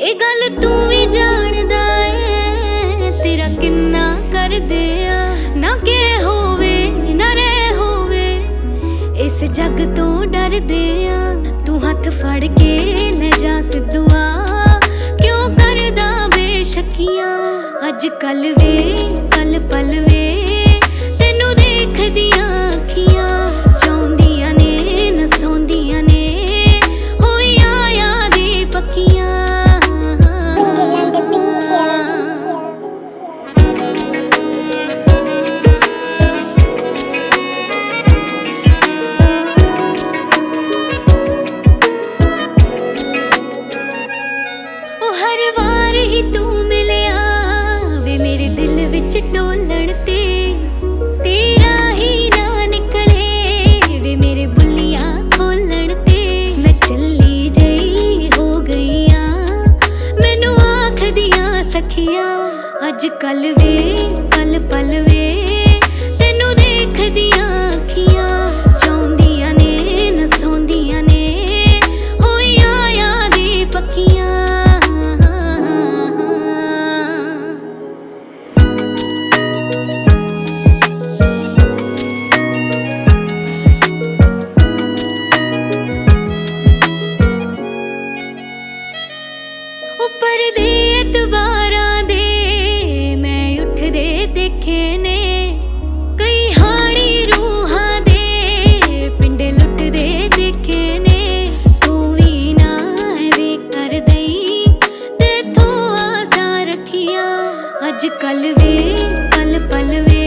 ਇਹ ਗੱਲ ਤੂੰ ਵੀ ਜਾਣਦਾ ਏ, ਤੇਰਾ ਕਿੰਨਾ ਕਰਦੇ ਆ ਨਾ ਕਿ ਹੋਵੇ ਨਾ ਰਹਿ ਹੋਵੇ, ਇਸ ਜੱਗ ਤੋਂ ਡਰਦੇ ਆ। ਤੂੰ ਹੱਥ ਫੜ ਕੇ ਲੈ ਜਾ ਸਿੱਧੂਆ, ਕਿਉਂ ਕਰਦਾ ਬੇਸ਼ੱਕੀਆਂ। ਅੱਜ ਕੱਲ ਵੇ ਪਲ ਪਲ ਵੇ ਤੈਨੂੰ ਦੇਖਦੀਆਂ ਅੱਖੀਆਂ, ਚਾਹੁੰਦੀਆਂ ਨੇ ਨਾ ਸੌਂਦੀਆਂ ਨੇ ਹੋਈਆਂ ਯਾਦੀ ਪੱਕੀਆਂ। ਹਰ ਵਾਰ ਹੀ ਤੂੰ ਮਿਲਿਆ ਵੇ ਮੇਰੇ ਦਿਲ ਵਿੱਚ ਡੋਲਣ ਤੇ, ਤੇਰਾ ਹੀ ਨਾ ਨਿਕਲੇ ਵੇ ਮੇਰੇ ਬੁੱਲੀਆਂ ਖੋਲਣ ਤੇ। ਮੈਂ ਚੱਲੀ ਜਈ ਹੋ ਗਈਆਂ ਮੈਨੂੰ ਆਖਦੀਆਂ ਸਖੀਆਂ, ਅੱਜ ਕੱਲ ਵੇ ਪਲ ਪਲ ਵੇ ਤੈਨੂੰ ਦੇਖਦੀਆਂ ਅੱਖੀਆਂ, ਚਾਹੁੰਦੀਆਂ ਨੇ ਨਾ ਸੌਂਦੀਆਂ ਨੇ ਹੋਈਆਂ ਯਾਦੀ ਪੱਕੀਆਂ। ਉੱਪਰ ਦੇ ਇਤਬਾਰਾਂ ਦੇ ਮੈਂ ਉੱਠਦੇ ਦੇਖੇ ਨੇ, ਕਈ ਹਾੜੀ ਰੂਹਾਂ ਦੇ ਪਿੰਡ ਲੁੱਟਦੇ ਦੇਖੇ ਨੇ। ਤੂੰ ਵੀ ਨਾ ਐਵੇਂ ਕਰ ਦਈ ਤੇਥੋਂ ਆਸਾਂ ਰੱਖੀਆਂ, ਅੱਜ ਕੱਲ ਵੇ ਪਲ ਪਲ ਵੇ